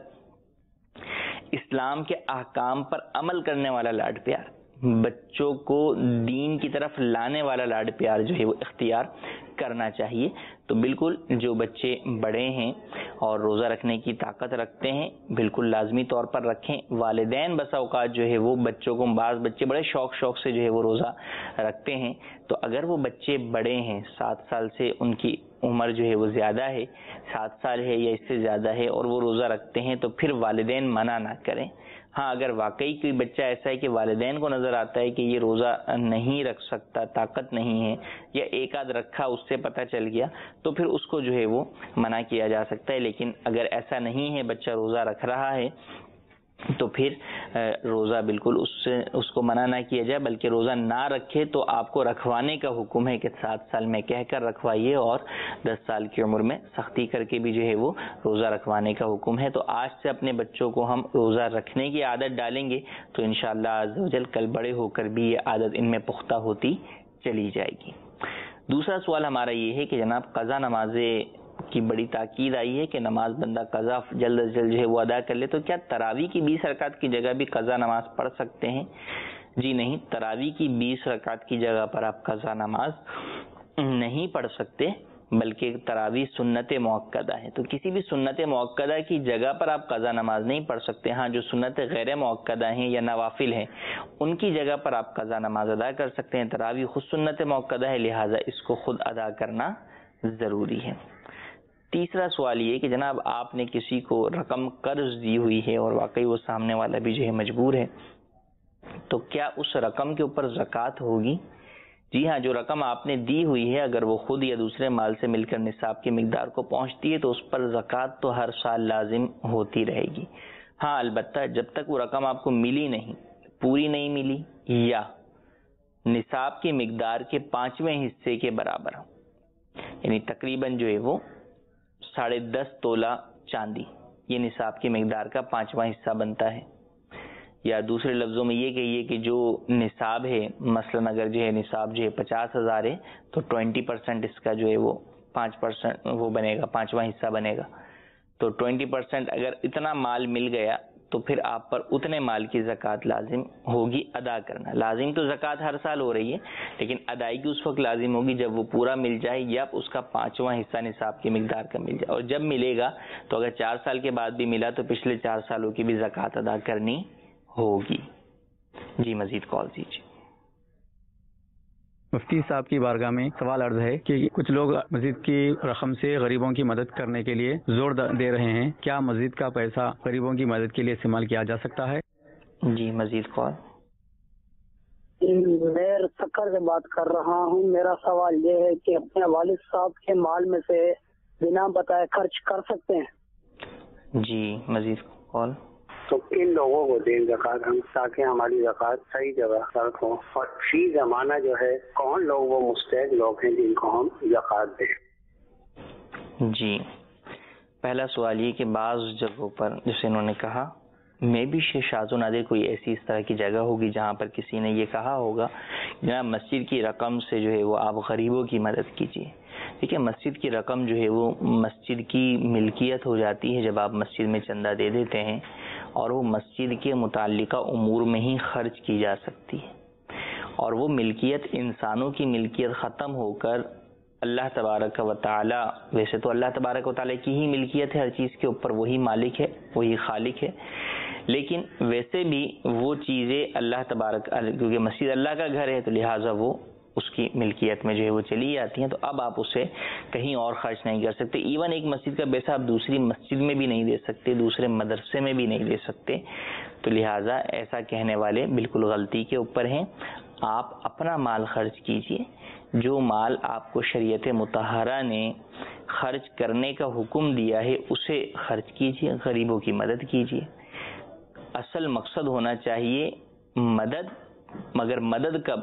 اسلام کے احکام پر عمل کرنے والا لاڈ پیار, بچوں کو دین کی طرف لانے والا لاڈ پیار جو ہے وہ اختیار کرنا چاہیے. تو بالکل جو بچے بڑے ہیں اور روزہ رکھنے کی طاقت رکھتے ہیں بالکل لازمی طور پر رکھیں. والدین بسا اوقات جو ہے وہ بچوں کو, بعض بچے بڑے شوق شوق سے جو ہے وہ روزہ رکھتے ہیں, تو اگر وہ بچے بڑے ہیں, سات سال سے ان کی عمر جو ہے وہ زیادہ ہے, سات سال ہے یا اس سے زیادہ ہے, اور وہ روزہ رکھتے ہیں, تو پھر والدین منع نہ کریں. ہاں اگر واقعی کوئی بچہ ایسا ہے کہ والدین کو نظر آتا ہے کہ یہ روزہ نہیں رکھ سکتا, طاقت نہیں ہے, یا ایک آدھ رکھا اس سے پتہ چل گیا, تو پھر اس کو جو ہے وہ منع کیا جا سکتا ہے. لیکن اگر ایسا نہیں ہے, بچہ روزہ رکھ رہا ہے, تو پھر روزہ بالکل اس سے اس کو منع نہ کیا جائے, بلکہ روزہ نہ رکھے تو آپ کو رکھوانے کا حکم ہے کہ سات سال میں کہہ کر رکھوائیے, اور دس سال کی عمر میں سختی کر کے بھی جو ہے وہ روزہ رکھوانے کا حکم ہے. تو آج سے اپنے بچوں کو ہم روزہ رکھنے کی عادت ڈالیں گے تو انشاءاللہ عز و جل کل بڑے ہو کر بھی یہ عادت ان میں پختہ ہوتی چلی جائے گی. دوسرا سوال ہمارا یہ ہے کہ جناب قضا نمازیں کی بڑی تاکید آئی ہے کہ نماز بندہ قضا جلد از جلد جو ہے وہ ادا کر لے, تو کیا تراویح کی بیس رکعت کی جگہ بھی قضا نماز پڑھ سکتے ہیں؟ جی نہیں, تراویح کی بیس رکعت کی جگہ پر آپ قضا نماز نہیں پڑھ سکتے, بلکہ تراویح سنت موقدہ ہے, تو کسی بھی سنت موقدہ کی جگہ پر آپ قضا نماز نہیں پڑھ سکتے. ہاں جو سنت غیر موقدہ ہیں یا نوافل ہیں ان کی جگہ پر آپ قضا نماز ادا کر سکتے ہیں. تراویح خود سنت موقدہ ہے, لہٰذا اس کو خود ادا کرنا ضروری ہے. تیسرا سوال یہ کہ جناب آپ نے کسی کو رقم قرض دی ہوئی ہے اور واقعی وہ سامنے والا بھی جو ہے مجبور ہے, تو کیا اس رقم کے اوپر زکوٰۃ ہوگی؟ جی ہاں, جو رقم آپ نے دی ہوئی ہے اگر وہ خود یا دوسرے مال سے مل کر نصاب کی مقدار کو پہنچتی ہے تو اس پر زکوٰۃ تو ہر سال لازم ہوتی رہے گی. ہاں البتہ جب تک وہ رقم آپ کو ملی نہیں, پوری نہیں ملی, یا نصاب کی مقدار کے پانچویں حصے کے برابر, یعنی تقریباً جو ہے وہ ساڑھے دس تولہ چاندی, یہ نصاب کی مقدار کا پانچواں حصہ بنتا ہے. یا دوسرے لفظوں میں یہ کہیے کہ جو نصاب ہے, مثلاً اگر جو ہے نصاب جو ہے پچاس ہزار ہے تو ٹوینٹی پرسینٹ اس کا جو ہے وہ پانچ پرسینٹ وہ بنے گا, پانچواں حصہ بنے گا. تو ٹوینٹی پرسینٹ اگر اتنا مال مل گیا تو پھر آپ پر اتنے مال کی زکوٰۃ لازم ہوگی ادا کرنا. لازم تو زکوٰۃ ہر سال ہو رہی ہے, لیکن ادائیگی اس وقت لازم ہوگی جب وہ پورا مل جائے یا اس کا پانچواں حصہ نصاب کی مقدار کا مل جائے. اور جب ملے گا تو اگر چار سال کے بعد بھی ملا تو پچھلے چار سالوں کی بھی زکوٰۃ ادا کرنی ہوگی. جی مزید کال دیجیے. مفتی صاحب کی بارگاہ میں سوال عرض ہے کہ کچھ لوگ مسجد کی رقم سے غریبوں کی مدد کرنے کے لیے زور دے رہے ہیں, کیا مسجد کا پیسہ غریبوں کی مدد کے لیے استعمال کیا جا سکتا ہے؟ جی مزید کال. میں سکر سے بات کر رہا ہوں. میرا سوال یہ ہے کہ اپنے والد صاحب کے مال میں سے بنا بتائے خرچ کر سکتے ہیں؟ جی مزید کال. تو ان لوگوں کو دیں زکوٰۃ ہم، تاکہ ہماری زکوٰۃ صحیح جگہ خرچ ہو. اور فی زمانہ جو ہے کون لوگ وہ مستحق لوگ ہیں جن کو ہم زکوٰۃ دیں؟ جی، پہلا سوال یہ کہ بعض جگہوں پر جیسے انہوں نے کہا میں بھی شاذ و نادر کوئی ایسی اس طرح کی جگہ ہوگی جہاں پر کسی نے یہ کہا ہوگا جناب مسجد کی رقم سے جو ہے وہ آپ غریبوں کی مدد کیجیے. ٹھیک ہے، مسجد کی رقم جو ہے وہ مسجد کی ملکیت ہو جاتی ہے جب آپ مسجد میں چندہ دے دیتے ہیں، اور وہ مسجد کے متعلقہ امور میں ہی خرچ کی جا سکتی ہے. اور وہ ملکیت انسانوں کی ملکیت ختم ہو کر اللہ تبارک و تعالی، ویسے تو اللہ تبارک و تعالی کی ہی ملکیت ہے ہر چیز کے اوپر، وہی مالک ہے، وہی خالق ہے، لیکن ویسے بھی وہ چیزیں اللہ تبارک، کیونکہ مسجد اللہ کا گھر ہے تو لہٰذا وہ اس کی ملکیت میں جو ہے وہ چلی جاتی ہیں، تو اب آپ اسے کہیں اور خرچ نہیں کر سکتے. ایون ایک مسجد کا پیسہ آپ دوسری مسجد میں بھی نہیں دے سکتے، دوسرے مدرسے میں بھی نہیں دے سکتے. تو لہٰذا ایسا کہنے والے بالکل غلطی کے اوپر ہیں. آپ اپنا مال خرچ کیجئے، جو مال آپ کو شریعت مطہرہ نے خرچ کرنے کا حکم دیا ہے اسے خرچ کیجئے، غریبوں کی مدد کیجئے. اصل مقصد ہونا چاہیے مدد، مگر مدد کب؟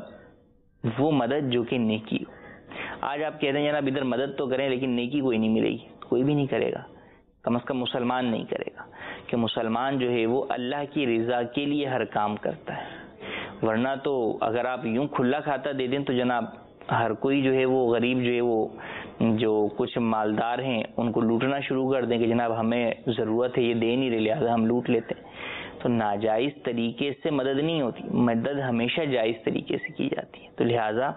وہ مدد جو کہ نیکی ہو. آج آپ کہتے ہیں جناب ادھر مدد تو کریں لیکن نیکی کوئی نہیں ملے گی، کوئی بھی نہیں کرے گا، کم از کم مسلمان نہیں کرے گا، کہ مسلمان جو ہے وہ اللہ کی رضا کے لیے ہر کام کرتا ہے. ورنہ تو اگر آپ یوں کھلا کھاتا دے دیں تو جناب ہر کوئی جو ہے وہ غریب جو ہے وہ جو کچھ مالدار ہیں ان کو لوٹنا شروع کر دیں کہ جناب ہمیں ضرورت ہے، یہ دے نہیں رہے لہٰذا ہم لوٹ لیتے ہیں. تو ناجائز طریقے سے مدد نہیں ہوتی، مدد ہمیشہ جائز طریقے سے کی جاتی ہے. تو لہٰذا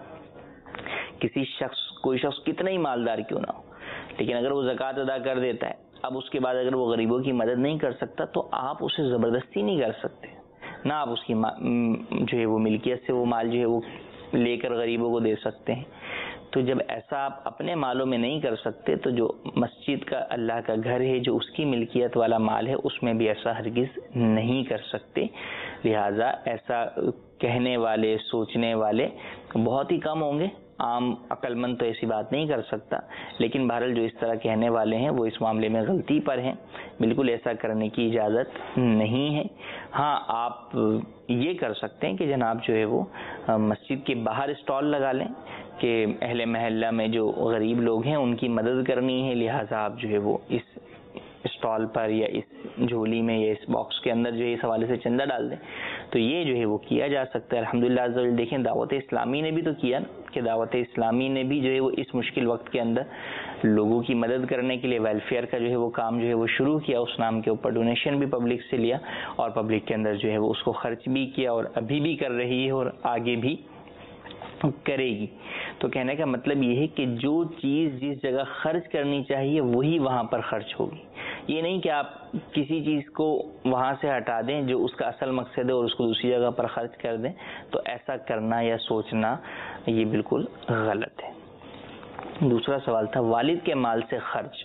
کسی شخص، کوئی شخص کتنا ہی مالدار کیوں نہ ہو، لیکن اگر وہ زکوٰۃ ادا کر دیتا ہے، اب اس کے بعد اگر وہ غریبوں کی مدد نہیں کر سکتا تو آپ اسے زبردستی نہیں کر سکتے، نہ آپ اس کی جو ہے وہ ملکیت سے وہ مال جو ہے وہ لے کر غریبوں کو دے سکتے ہیں. تو جب ایسا آپ اپنے مالوں میں نہیں کر سکتے تو جو مسجد کا اللہ کا گھر ہے، جو اس کی ملکیت والا مال ہے، اس میں بھی ایسا ہرگز نہیں کر سکتے. لہٰذا ایسا کہنے والے، سوچنے والے بہت ہی کم ہوں گے. عام عقل مند تو ایسی بات نہیں کر سکتا، لیکن بہرحال جو اس طرح کہنے والے ہیں وہ اس معاملے میں غلطی پر ہیں. بالکل ایسا کرنے کی اجازت نہیں ہے. ہاں آپ یہ کر سکتے ہیں کہ جناب جو ہے وہ مسجد کے باہر اسٹال لگا لیں کہ اہل محلہ میں جو غریب لوگ ہیں ان کی مدد کرنی ہے، لہٰذا آپ جو ہے وہ اس اسٹال پر یا اس جھولی میں یا اس باکس کے اندر جو ہے اس حوالے سے چندہ ڈال دیں. تو یہ جو ہے وہ کیا جا سکتا ہے. الحمدللہ عز و جل دیکھیں دعوت اسلامی نے بھی تو کیا کہ دعوت اسلامی نے بھی جو ہے وہ اس مشکل وقت کے اندر لوگوں کی مدد کرنے کے لیے ویلفیئر کا جو ہے وہ کام جو ہے وہ شروع کیا. اس نام کے اوپر ڈونیشن بھی پبلک سے لیا اور پبلک کے اندر جو ہے وہ اس کو خرچ بھی کیا، اور ابھی بھی کر رہی ہے اور آگے بھی کرے گی. تو کہنے کا مطلب یہ ہے کہ جو چیز جس جگہ خرچ کرنی چاہیے وہی وہاں پر خرچ ہوگی. یہ نہیں کہ آپ کسی چیز کو وہاں سے ہٹا دیں جو اس کا اصل مقصد ہے اور اس کو دوسری جگہ پر خرچ کر دیں. تو ایسا کرنا یا سوچنا یہ بالکل غلط ہے. دوسرا سوال تھا والد کے مال سے خرچ.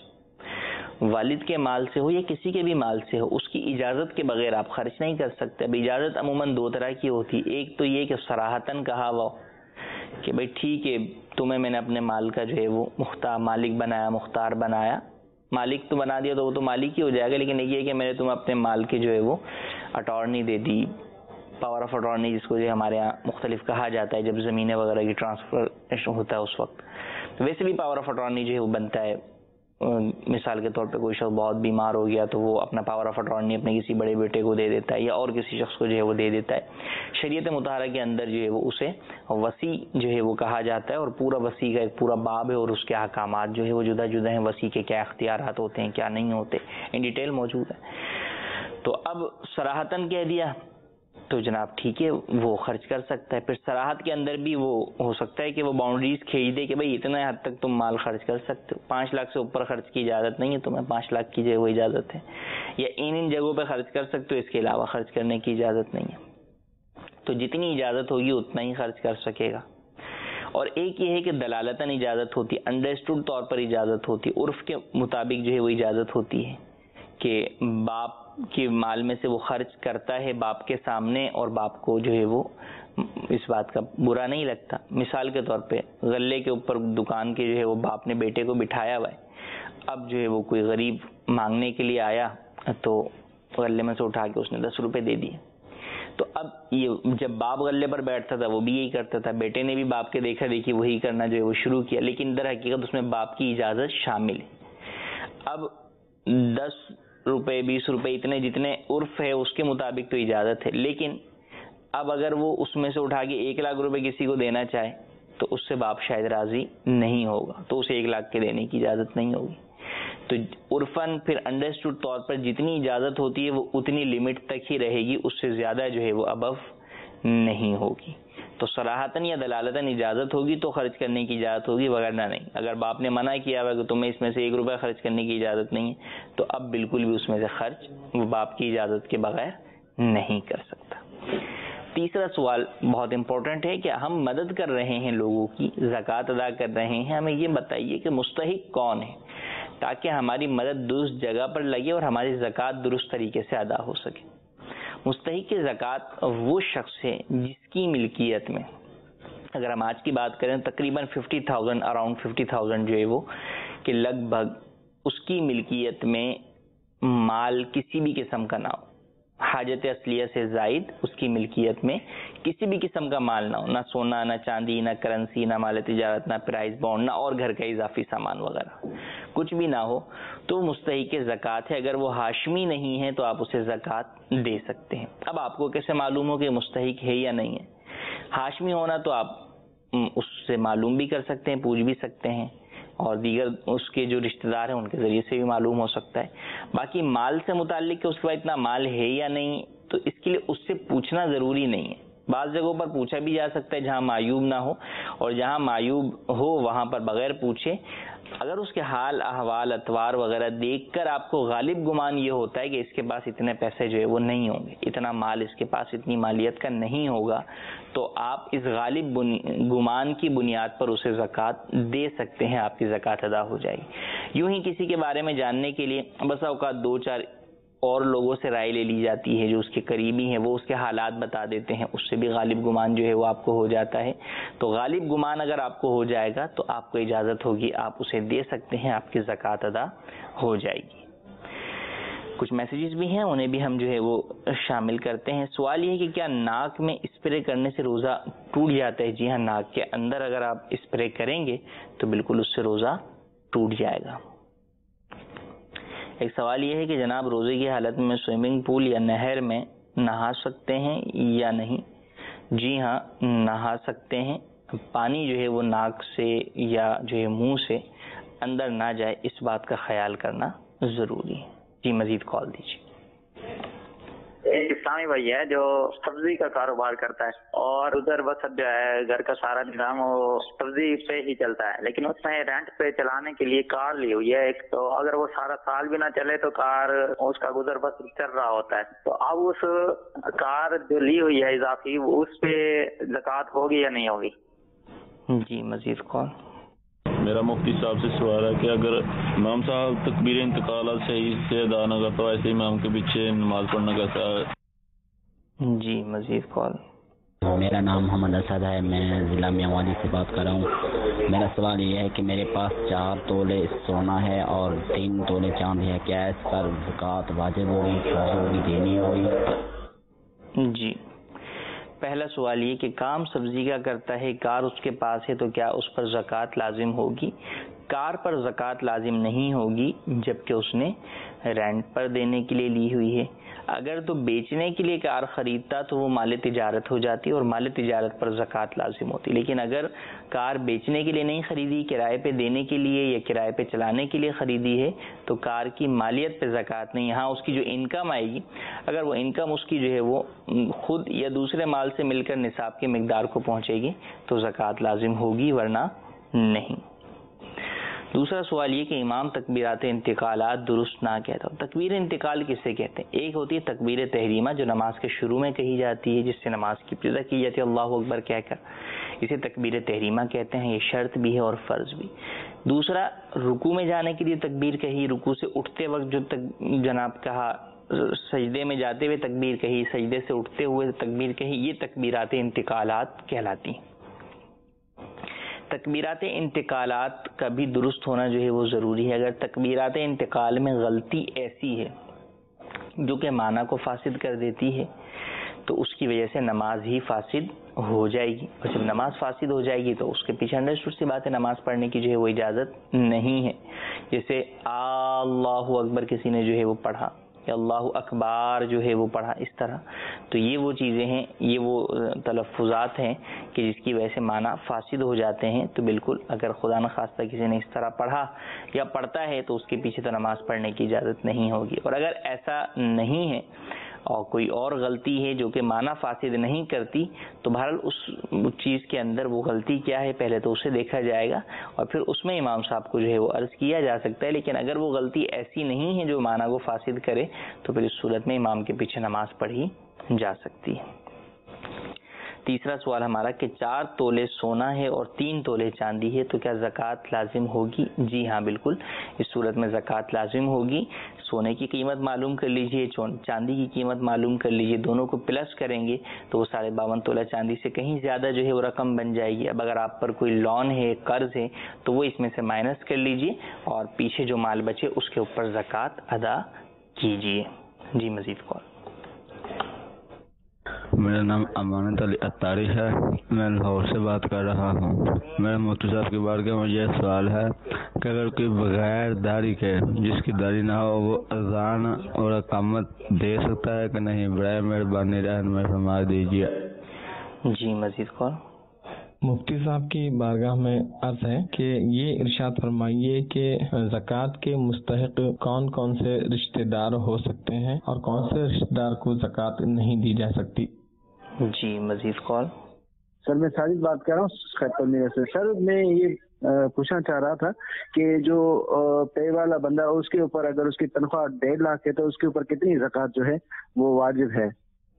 والد کے مال سے ہو یا کسی کے بھی مال سے ہو، اس کی اجازت کے بغیر آپ خرچ نہیں کر سکتے. اب اجازت عموماً دو طرح کی ہوتی. ایک تو یہ کہ صراحتاً کہا ہوا کہ بھائی ٹھیک ہے تمہیں میں نے اپنے مال کا جو ہے وہ مختار مالک بنایا، مختار بنایا. مالک تو بنا دیا تو وہ تو مالک ہی ہو جائے گا، لیکن یہ کہ میں نے تمہیں اپنے مال کے جو ہے وہ اٹارنی دے دی، پاور آف اٹارنی جس کو جو ہمارے یہاں مختلف کہا جاتا ہے جب زمینیں وغیرہ کی ٹرانسفر ہوتا ہے اس وقت. ویسے بھی پاور آف اٹارنی جو ہے وہ بنتا ہے. مثال کے طور پہ کوئی شخص بہت بیمار ہو گیا تو وہ اپنا پاور آف اٹارنی اپنے کسی بڑے بیٹے کو دے دیتا ہے یا اور کسی شخص کو جو ہے وہ دے دیتا ہے. شریعت مطہرہ کے اندر جو ہے وہ اسے وصی جو ہے وہ کہا جاتا ہے، اور پورا وصی کا ایک پورا باب ہے اور اس کے احکامات جو ہے وہ جدا جدا ہیں. وصی کے کیا اختیارات ہوتے ہیں، کیا نہیں ہوتے، ان ڈیٹیل موجود ہے. تو اب صراحتاً کہہ دیا تو جناب ٹھیک ہے وہ خرچ کر سکتا ہے. پھر صراحت کے اندر بھی وہ ہو سکتا ہے کہ وہ باؤنڈریز کھینچ دے کہ بھائی اتنا حد تک تم مال خرچ کر سکتے ہو، پانچ لاکھ سے اوپر خرچ کی اجازت نہیں ہے تمہیں، پانچ لاکھ کی جو ہے وہ اجازت ہے، یا ان ان جگہوں پہ خرچ کر سکتے ہو، اس کے علاوہ خرچ کرنے کی اجازت نہیں ہے. تو جتنی اجازت ہوگی اتنا ہی خرچ کر سکے گا. اور ایک یہ ہے کہ دلالتاً اجازت ہوتی، انڈرسٹوڈ طور پر اجازت ہوتی، عرف کے مطابق جو ہے وہ اجازت ہوتی ہے کہ باپ کے مال میں سے وہ خرچ کرتا ہے باپ کے سامنے اور باپ کو جو ہے وہ اس بات کا برا نہیں لگتا. مثال کے طور پہ غلے کے اوپر دکان کے جو ہے وہ باپ نے بیٹے کو بٹھایا ہوا ہے. اب جو ہے وہ کوئی غریب مانگنے کے لیے آیا تو غلے میں سے اٹھا کے اس نے دس روپے دے دیے. تو اب یہ جب باپ غلے پر بیٹھتا تھا وہ بھی یہی کرتا تھا, بیٹے نے بھی باپ کے دیکھا دیکھی وہی کرنا جو ہے وہ شروع کیا, لیکن در حقیقت اس میں باپ کی اجازت شامل ہے. اب دس روپے بیس روپے اتنے جتنے عرف ہے اس کے مطابق تو اجازت ہے, لیکن اب اگر وہ اس میں سے اٹھا کے ایک لاکھ روپے کسی کو دینا چاہے تو اس سے باپ شاید راضی نہیں ہوگا, تو اسے ایک لاکھ کے دینے کی اجازت نہیں ہوگی. تو عرفاً پھر انڈرسٹوڈ طور پر جتنی اجازت ہوتی ہے وہ اتنی لمٹ تک ہی رہے گی, اس سے زیادہ جو ہے وہ ابو نہیں ہوگی. تو صراحتاً یا دلالتاً اجازت ہوگی تو خرچ کرنے کی اجازت ہوگی, وغیرہ نہیں. اگر باپ نے منع کیا ہوا کہ تمہیں اس میں سے ایک روپے خرچ کرنے کی اجازت نہیں ہے تو اب بالکل بھی اس میں سے خرچ وہ باپ کی اجازت کے بغیر نہیں کر سکتا. تیسرا سوال بہت امپورٹنٹ ہے کہ ہم مدد کر رہے ہیں لوگوں کی, زکوٰۃ ادا کر رہے ہیں, ہمیں یہ بتائیے کہ مستحق کون ہے تاکہ ہماری مدد درست جگہ پر لگے اور ہماری زکوٰۃ درست طریقے سے ادا ہو سکے. مستحق زکوٰۃ وہ شخص ہے جس کی ملکیت میں, اگر ہم آج کی بات کریں تقریباً fifty thousand around fifty thousand جو ہے وہ کہ لگ بھگ اس کی ملکیت میں مال کسی بھی قسم کا نہ ہو, حاجت اصلیہ سے زائد اس کی ملکیت میں کسی بھی قسم کا مال نہ ہو, نہ سونا نہ چاندی نہ کرنسی نہ مال تجارت نہ پرائز بانڈ نہ اور گھر کا اضافی سامان وغیرہ کچھ بھی نہ ہو, تو مستحق زکوٰۃ ہے. اگر وہ ہاشمی نہیں ہے تو آپ اسے زکوٰۃ دے سکتے ہیں. اب آپ کو کیسے معلوم ہو کہ مستحق ہے یا نہیں ہے؟ ہاشمی ہونا تو آپ اس سے معلوم بھی کر سکتے ہیں, پوچھ بھی سکتے ہیں, اور دیگر اس کے جو رشتہ دار ہیں ان کے ذریعے سے بھی معلوم ہو سکتا ہے. باقی مال سے متعلق کہ اس کے بعد اتنا مال ہے یا نہیں, تو اس کے لیے اس سے پوچھنا ضروری نہیں ہے. بعض جگہوں پر پوچھا بھی جا سکتا ہے جہاں معیوب نہ ہو, اور جہاں معیوب ہو وہاں پر بغیر پوچھے اگر اس کے حال احوال اتوار وغیرہ دیکھ کر آپ کو غالب گمان یہ ہوتا ہے کہ اس کے پاس اتنے پیسے جو ہے وہ نہیں ہوں گے, اتنا مال اس کے پاس اتنی مالیت کا نہیں ہوگا, تو آپ اس غالب گمان کی بنیاد پر اسے زکوٰۃ دے سکتے ہیں, آپ کی زکوٰۃ ادا ہو جائے گی. یوں ہی کسی کے بارے میں جاننے کے لیے بسا اوقات دو چار اور لوگوں سے رائے لے لی جاتی ہے جو اس کے قریبی ہیں, وہ اس کے حالات بتا دیتے ہیں, اس سے بھی غالب گمان جو ہے وہ آپ کو ہو جاتا ہے. تو غالب گمان اگر آپ کو ہو جائے گا تو آپ کو اجازت ہوگی, آپ اسے دے سکتے ہیں, آپ کی زکوٰۃ ادا ہو جائے گی. کچھ میسیجز بھی ہیں انہیں بھی ہم جو ہے وہ شامل کرتے ہیں. سوال یہ ہے کہ کیا ناک میں اسپرے کرنے سے روزہ ٹوٹ جاتا ہے؟ جی ہاں, ناک کے اندر اگر آپ اسپرے کریں گے تو بالکل اس سے روزہ ٹوٹ جائے گا. ایک سوال یہ ہے کہ جناب روزے کی حالت میں سوئمنگ پول یا نہر میں نہا سکتے ہیں یا نہیں؟ جی ہاں, نہا سکتے ہیں. پانی جو ہے وہ ناک سے یا جو ہے منہ سے اندر نہ جائے اس بات کا خیال کرنا ضروری ہے. جی مزید کال دیجیے. ایک اسلامی بھائی ہے جو سبزی کا کاروبار کرتا ہے اور ادھر بس جو ہے گھر کا سارا نظام وہ سبزی پہ ہی چلتا ہے, لیکن اس میں رینٹ پہ چلانے کے لیے کار لی ہوئی ہے ایک, تو اگر وہ سارا سال بھی نہ چلے تو کار اس کا گزر بس چل رہا ہوتا ہے. تو اب اس کار جو لی ہوئی ہے اضافی اس پہ زکوٰۃ ہوگی یا نہیں ہوگی؟ جی مزید کال. میرا مفتی صاحب سے سوال ہے کہ اگر امام صاحب تکبیر انتقالات صحیح سے ادا نہ کرتا تو ایسے امام کے پیچھے نماز پڑھنا کیسا ہے؟ جی مزید کال. میرا نام محمد اسد ہے, میں ضلع میانوالی سے بات کر رہا ہوں. میرا سوال یہ ہے کہ میرے پاس چار تولے سونا ہے اور تین تولے چاند ہے, کیا اس پر زکوٰۃ واجب ہوگی, جو بھی دینی ہوگی؟ جی, پہلا سوال یہ کہ کام سبزی کا کرتا ہے, کار اس کے پاس ہے, تو کیا اس پر زکوٰۃ لازم ہوگی؟ کار پر زکوٰۃ لازم نہیں ہوگی جبکہ اس نے رینٹ پر دینے کے لیے لی ہوئی ہے. اگر تو بیچنے کے لیے کار خریدتا تو وہ مال تجارت ہو جاتی اور مال تجارت پر زکوٰۃ لازم ہوتی. لیکن اگر کار بیچنے کے لیے نہیں خریدی, کرائے پہ دینے کے لیے یا کرائے پہ چلانے کے لیے خریدی ہے تو کار کی مالیت پہ زکوٰۃ نہیں. ہاں اس کی جو انکم آئے گی, اگر وہ انکم اس کی جو ہے وہ خود یا دوسرے مال سے مل کر نصاب کی مقدار کو پہنچے گی تو زکوٰۃ لازم ہوگی, ورنہ نہیں. دوسرا سوال یہ کہ امام تکبیرات انتقالات درست نہ کہتا. تکبیر انتقال کسے کہتے ہیں؟ ایک ہوتی ہے تکبیر تحریمہ جو نماز کے شروع میں کہی جاتی ہے, جس سے نماز کی ابتدا کی جاتی ہے اللہ اکبر کہہ کر, اسے تکبیر تحریمہ کہتے ہیں. یہ شرط بھی ہے اور فرض بھی. دوسرا رکوع میں جانے کے لیے تکبیر کہی, رکوع سے اٹھتے وقت جو تک جناب کہا, سجدے میں جاتے ہوئے تکبیر کہی, سجدے سے اٹھتے ہوئے تکبیر کہی, یہ تکبیرات انتقالات کہلاتی ہیں. تکبیرات انتقالات کا بھی درست ہونا جو ہے وہ ضروری ہے. اگر تکبیرات انتقال میں غلطی ایسی ہے جو کہ معنی کو فاسد کر دیتی ہے تو اس کی وجہ سے نماز ہی فاسد ہو جائے گی، اور جب نماز فاسد ہو جائے گی تو اس کے پیچھے انڈرسٹوڈ سی بات ہے نماز پڑھنے کی جو ہے وہ اجازت نہیں ہے. جیسے اللہ اکبر کسی نے جو ہے وہ پڑھا یا اللہ اکبر جو ہے وہ پڑھا اس طرح، تو یہ وہ چیزیں ہیں، یہ وہ تلفظات ہیں کہ جس کی وجہ سے معنی فاسد ہو جاتے ہیں. تو بالکل اگر خدا نخواستہ کسی نے اس طرح پڑھا یا پڑھتا ہے تو اس کے پیچھے تو نماز پڑھنے کی اجازت نہیں ہوگی. اور اگر ایسا نہیں ہے اور کوئی اور غلطی ہے جو کہ معنی فاسد نہیں کرتی تو بہرحال اس چیز کے اندر وہ غلطی کیا ہے پہلے تو اسے دیکھا جائے گا اور پھر اس میں امام صاحب کو جو ہے وہ عرض کیا جا سکتا ہے. لیکن اگر وہ غلطی ایسی نہیں ہے جو معنی کو فاسد کرے تو پھر اس صورت میں امام کے پیچھے نماز پڑھی جا سکتی ہے. تیسرا سوال ہمارا کہ چار تولے سونا ہے اور تین تولے چاندی ہے تو کیا زکوٰۃ لازم ہوگی؟ جی ہاں بالکل، اس صورت میں زکوٰۃ لازم ہوگی. سونے کی قیمت معلوم کر لیجئے، چاندی کی قیمت معلوم کر لیجئے، دونوں کو پلس کریں گے تو وہ ساڑھے باون تولہ چاندی سے کہیں زیادہ جو ہے وہ رقم بن جائے گی. اب اگر آپ پر کوئی لون ہے، قرض ہے تو وہ اس میں سے مائنس کر لیجئے اور پیچھے جو مال بچے اس کے اوپر زکوٰۃ ادا کیجئے. جی مزید کال. میرا نام امانت علی اتاری ہے، میں لاہور سے بات کر رہا ہوں. میرے مفتی صاحب کی بارگاہ میں یہ سوال ہے کہ اگر کوئی بغیر داڑھی کے، جس کی داڑھی نہ ہو، وہ اذان اور اقامت دے سکتا ہے کہ نہیں؟ برائے مہربانی رہنمائی فرما دیجیے. جی مزید کال. مفتی صاحب کی بارگاہ میں عرض ہے کہ یہ ارشاد فرمائیے کہ زکوٰۃ کے مستحق کون کون سے رشتہ دار ہو سکتے ہیں اور کون سے رشتہ دار کو زکوٰۃ نہیں دی جا سکتی؟ جی مزید کال. سر میں ساجد بات کر رہا ہوں سے. سر میں یہ پوچھنا چاہ رہا تھا کہ جو پے والا بندہ اس کے اوپر اگر اس کی تنخواہ ڈیڑھ لاکھ ہے تو اس کے اوپر کتنی زکوٰۃ جو ہے وہ واجب ہے؟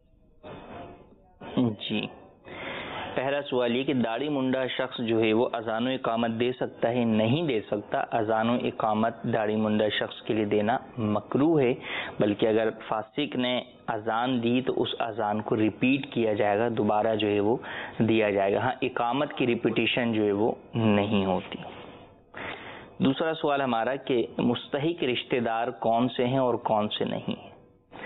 جی پہلا سوال یہ کہ داڑھی منڈا شخص جو ہے وہ اذان و اقامت دے سکتا ہے؟ نہیں دے سکتا. اذان و اقامت داڑھی منڈا شخص کے لیے دینا مکروہ ہے، بلکہ اگر فاسق نے اذان دی تو اس اذان کو ریپیٹ کیا جائے گا، دوبارہ جو ہے وہ دیا جائے گا. ہاں اقامت کی ریپیٹیشن جو ہے وہ نہیں ہوتی. دوسرا سوال ہمارا کہ مستحق رشتہ دار کون سے ہیں اور کون سے نہیں ہیں؟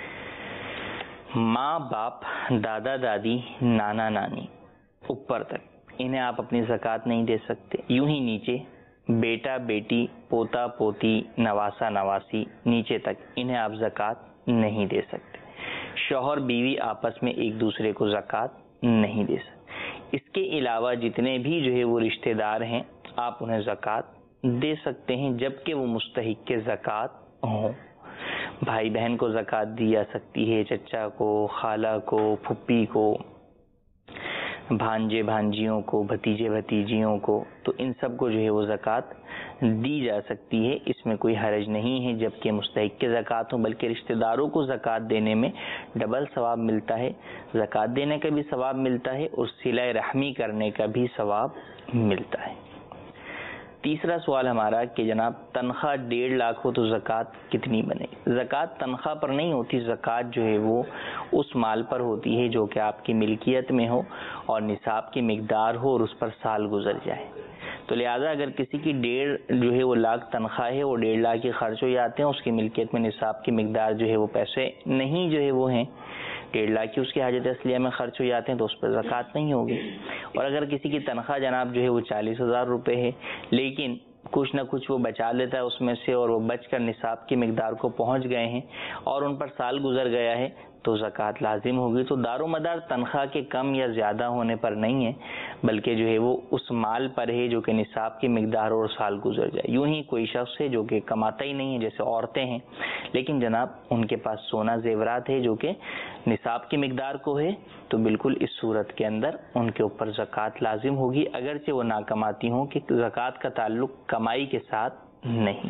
ماں باپ، دادا دادی، نانا نانی اوپر تک انہیں آپ اپنی زکوٰۃ نہیں دے سکتے. یوں ہی نیچے بیٹا بیٹی، پوتا پوتی، نواسا نواسی، نیچے تک انہیں آپ زکوٰۃ نہیں دے سکتے. شوہر بیوی آپس میں ایک دوسرے کو زکوٰۃ نہیں دے سکتے. اس کے علاوہ جتنے بھی جو ہے وہ رشتہ دار ہیں آپ انہیں زکوٰۃ دے سکتے ہیں جبکہ وہ مستحق کے زکوٰۃ ہوں. بھائی بہن کو زکوٰۃ دی جا سکتی ہے، چچا کو، خالہ کو، پھپھی کو، بھانجے بھانجیوں کو، بھتیجے بھتیجیوں کو، تو ان سب کو جو ہے وہ زکوٰۃ دی جا سکتی ہے. اس میں کوئی حرج نہیں ہے جبکہ مستحق کے زکوٰۃ ہوں، بلکہ رشتہ داروں کو زکوٰۃ دینے میں ڈبل ثواب ملتا ہے. زکوٰۃ دینے کا بھی ثواب ملتا ہے اور صلہ رحمی کرنے کا بھی ثواب ملتا ہے. تیسرا سوال ہمارا کہ جناب تنخواہ ڈیڑھ لاکھ ہو تو زکوٰۃ کتنی بنے؟ زکوٰۃ تنخواہ پر نہیں ہوتی، زکوٰۃ جو ہے وہ اس مال پر ہوتی ہے جو کہ آپ کی ملکیت میں ہو اور نصاب کی مقدار ہو اور اس پر سال گزر جائے. تو لہٰذا اگر کسی کی ڈیڑھ جو ہے وہ لاکھ تنخواہ ہے، وہ ڈیڑھ لاکھ کے خرچ ہو جاتے ہیں، اس کی ملکیت میں نصاب کی مقدار جو ہے وہ پیسے نہیں جو ہے وہ ہیں، ڈیڑھ لاکھ کی اس کی حاجت اصلیہ میں خرچ ہو جاتے ہیں تو اس پر زکوٰۃ نہیں ہوگی. اور اگر کسی کی تنخواہ جناب جو ہے وہ چالیس ہزار روپے ہے لیکن کچھ نہ کچھ وہ بچا لیتا ہے اس میں سے اور وہ بچ کر نصاب کی مقدار کو پہنچ گئے ہیں اور ان پر سال گزر گیا ہے تو زکوٰۃ لازم ہوگی. تو دار و مدار تنخواہ کے کم یا زیادہ ہونے پر نہیں ہے بلکہ جو ہے وہ اس مال پر ہے جو کہ نصاب کی مقدار اور سال گزر جائے. یوں ہی کوئی شخص ہے جو کہ کماتا ہی نہیں ہے، جیسے عورتیں ہیں لیکن جناب ان کے پاس سونا زیورات ہے جو کہ نصاب کی مقدار کو ہے، تو بالکل اس صورت کے اندر ان کے اوپر زکوٰۃ لازم ہوگی اگرچہ وہ نہ کماتی ہوں، کہ زکوٰۃ کا تعلق کمائی کے ساتھ نہیں.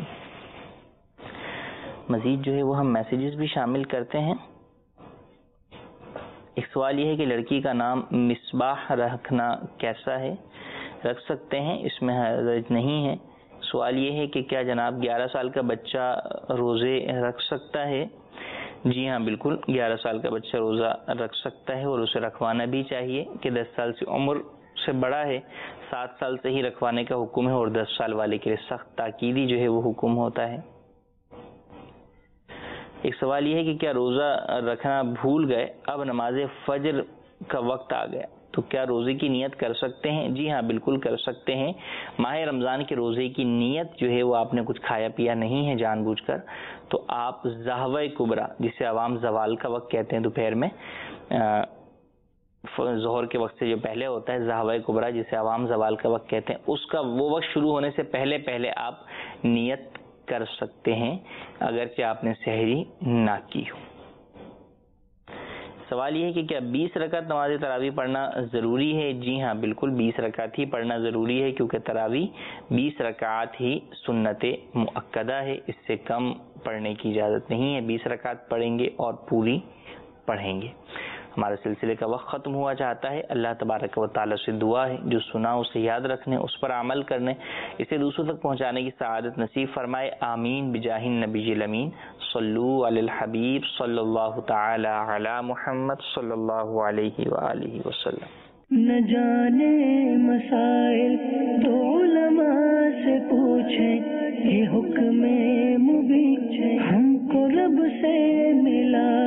مزید جو ہے وہ ہم میسیجز بھی شامل کرتے ہیں. ایک سوال یہ ہے کہ لڑکی کا نام مصباح رکھنا کیسا ہے؟ رکھ سکتے ہیں، اس میں حرج نہیں ہے. سوال یہ ہے کہ کیا جناب گیارہ سال کا بچہ روزے رکھ سکتا ہے؟ جی ہاں بالکل، گیارہ سال کا بچہ روزہ رکھ سکتا ہے اور اسے رکھوانا بھی چاہیے کہ دس سال سے عمر سے بڑا ہے، سات سال سے ہی رکھوانے کا حکم ہے اور دس سال والے کے لیے سخت تاکیدی جو ہے وہ حکم ہوتا ہے. ایک سوال یہ ہے کہ کیا روزہ رکھنا بھول گئے، اب نماز فجر کا وقت آ گیا تو کیا روزے کی نیت کر سکتے ہیں؟ جی ہاں، بالکل کر سکتے ہیں۔ ماہ رمضان کے روزے کی نیت جو ہے وہ آپ نے کچھ کھایا پیا نہیں ہے جان بوجھ کر، تو آپ ظہوہ کبریٰ جسے عوام زوال کا وقت کہتے ہیں، دوپہر میں ظہر کے وقت سے جو پہلے ہوتا ہے ظہوہ کبریٰ جسے عوام زوال کا وقت کہتے ہیں، اس کا وہ وقت شروع ہونے سے پہلے پہلے آپ نیت کر سکتے ہیں اگرچہ آپ نے سحری نہ کی ہو۔ سوال یہ ہے کہ کیا بیس رکعت نماز تراویح پڑھنا ضروری ہے؟ جی ہاں، بالکل بیس رکعت ہی پڑھنا ضروری ہے، کیونکہ تراویح بیس رکعت ہی سنت مؤکدہ ہے، اس سے کم پڑھنے کی اجازت نہیں ہے۔ بیس رکعت پڑھیں گے اور پوری پڑھیں گے۔ ہمارے سلسلے کا وقت ختم ہوا چاہتا ہے۔ اللہ تبارک و تعالی سے دعا ہے جو سنا اسے یاد رکھنے، اس پر عمل کرنے، اسے دوسروں تک پہنچانے کی سعادت نصیب فرمائے۔ آمین بجاہ النبی الامین۔ صلو علی الحبیب صلی اللہ تعالی علی محمد صلی اللہ علیہ وآلہ وسلم۔ نہ جانے مسائل تو علماء سے پوچھیں، یہ حکم مبین ہم کو رب سے ملا